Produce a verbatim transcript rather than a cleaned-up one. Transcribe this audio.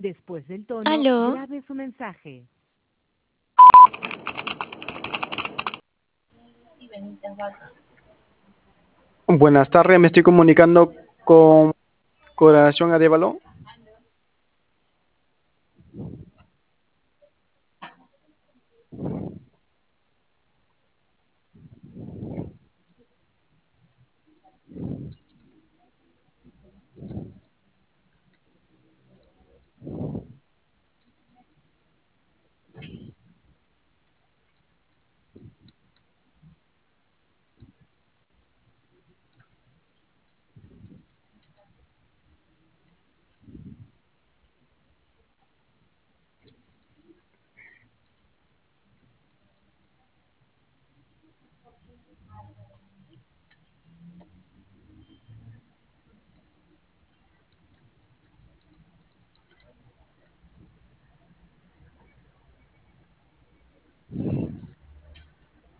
Después del tono, Aló. grabe su mensaje. Buenas tardes, me estoy comunicando con Corazón Arévalo.